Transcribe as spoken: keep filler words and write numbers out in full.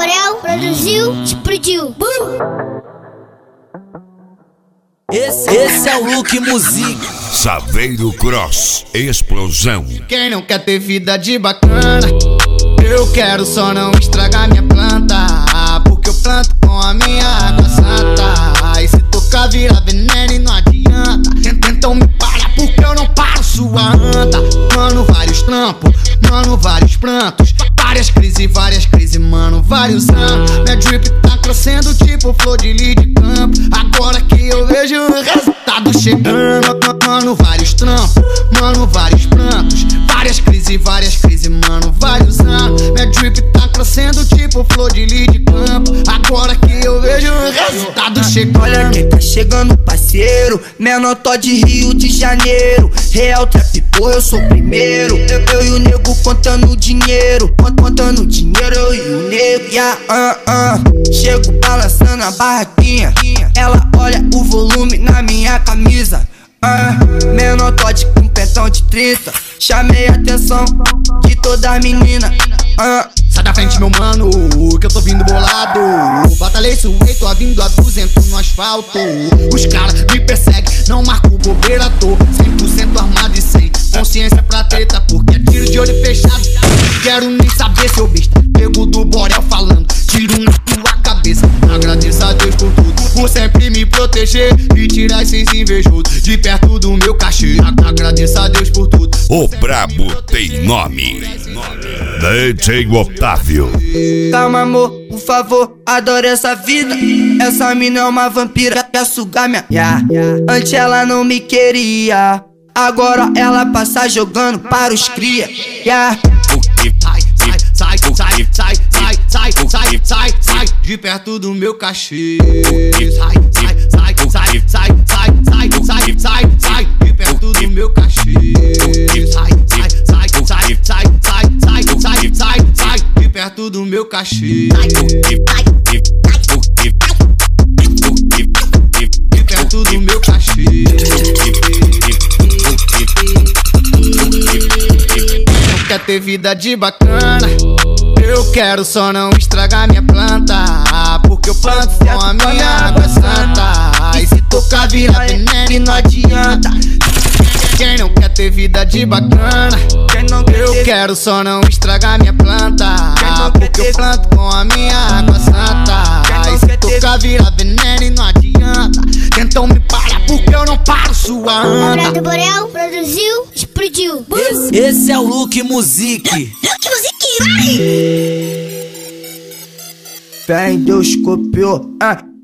Borel produziu, explodiu. Esse, esse é o Look Music. Saveiro Cross, explosão. Quem não quer ter vida de bacana? Eu quero só não estragar minha planta, porque eu planto com a minha água santa. E se tocar vira veneno e não adianta. Então me para porque eu não paro sua anta. Mano, vários trampos, mano, vários prantos, várias crises, várias crises, mano, vários anos. Minha drip tá crescendo tipo flor de lis de campo. Agora que eu vejo o resultado chegando. Mano, vários trampos, mano, vários prantos, várias crises, várias crises, mano, vários anos. Minha drip tá crescendo tipo flor de lis de campo. Agora que eu vejo o resultado chegando. Olha quem tá chegando, parceiro. Menor tó de Rio de Janeiro. Real trap, porra, eu sou o primeiro. Eu, eu e o nego contando dinheiro. Contando dinheiro, eu e o nego. Yeah, uh, uh. Chego balançando a barraquinha. Ela olha o volume na minha camisa. Uh, menor Todd com pentão de trinta. Chamei a atenção de toda a menina. uh. Sai da frente, meu mano, que eu tô vindo bolado. Batalhei, suei, tô vindo a duzentos no asfalto. Os caras me perseguem, não marco bobeira, tô cem por cento armado e sem consciência pra treta, porque é tiro de olho fechado. Quero nem saber, seu besta, pego do Borel falando, tiro na tua cabeça. Agradeço a Deus por tudo, por sempre me proteger e tirar esses invejosos de perto do meu cachê. Agradeço a Deus por tudo. O brabo tem nome. D J Otávio. Calma, amor, por favor, adoro essa vida. Essa mina é uma vampira, quer sugar minha yeah. Antes ela não me queria, agora ela passa jogando para os cria. Yeah. Sai, sai, sai, sai, sai, sai, sai, sai, sai de perto do meu cachê. Sai, sai, sai, sai, sai, sai, sai, sai, sai, sai de perto do meu cachê. Sai, sai, sai, sai, sai, sai, sai, sai, sai, sai de perto do meu cachê. De perto do meu cachê. Não quer ter vida de bacana? Eu quero só não estragar minha planta, porque eu planto com a minha água santa. E se tocar vira veneno e não adianta. Quem não quer ter vida de bacana? Eu quero só não estragar minha planta, porque eu planto com a minha água santa. E se tocar vira veneno e não adianta. Então me para porque eu não paro sua anta. Do Borel produziu, explodiu. Esse, esse é o Look Music. Look Music, vai! Fé em Deus copiou. Ah.